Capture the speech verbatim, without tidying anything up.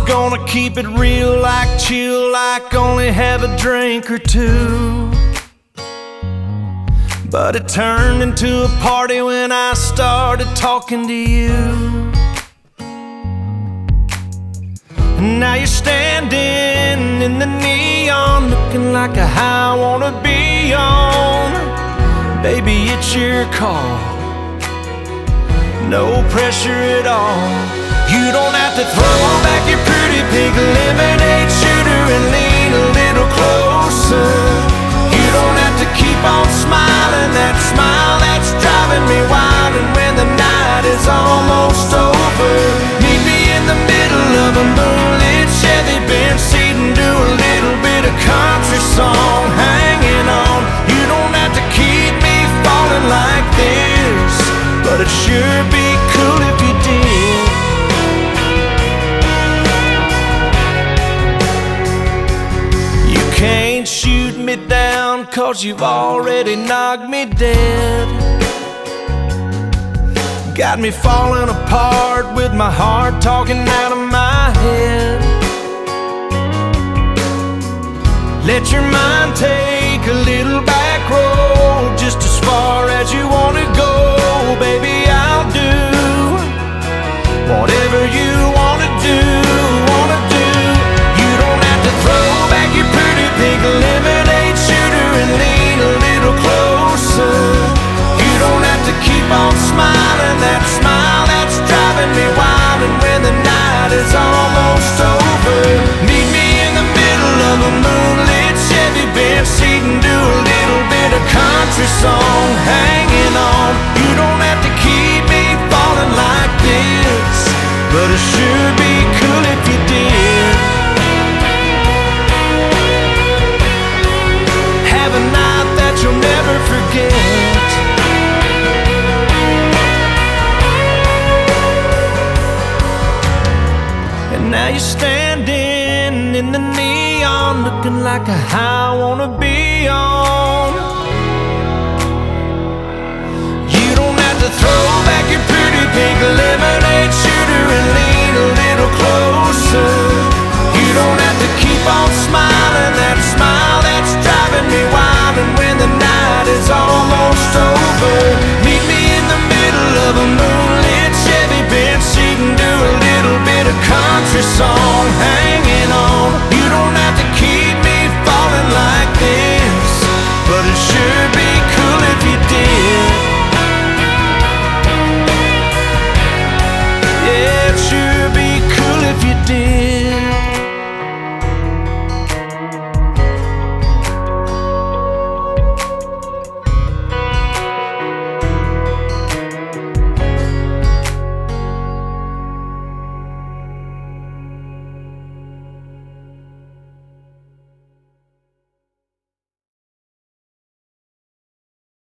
gonna keep it real, like chill, like only have a drink or two. But it turned into a party when I started talking to you. And now you're standing in the neon, looking like a high I wanna be on. Baby, it's your call, no pressure at all. You don't have to throw back your pretty pink lemonade shooter and lean a little closer. You don't have to keep on smiling, that smile that's driving me wild. And when the night is almost over, meet me in the middle of a moonlit Chevy Benz seat and do a little bit of country song, hanging on. You don't have to keep me falling like this, but it'd sure be cool if you did. You can't shoot me down, cause you've already knocked me dead. Got me falling apart with my heart talking out of my head. Let your mind take a little back road, just as far as you wanna go. Baby, I'll do whatever you wanna do, wanna do. You don't have to throw back your pretty pink lemonade shooter and lean a little closer. You don't have to keep on smiling, that smile that's driving me wild. And when the night is almost over, meet me in the middle of a moonlit Chevy Benz seat and do a little bit of country song, hanging on. You don't have to keep me falling like this, but it sure be cool if you did. Have a night that you'll never forget. And now you're standing in the neon, looking like a high I wanna be on. You don't have to throw back your pretty pink lemonade shooter and lean a little closer. You don't have to keep on smiling, that smile that's driving me wild. And when the night is almost over, meet me in the middle of a moonlit Chevy Benz seat and do a little bit of country song, hanging on. You don't have to keep me falling like this, but it sure be cool if you did. Yeah, it'd sure be cool if you did.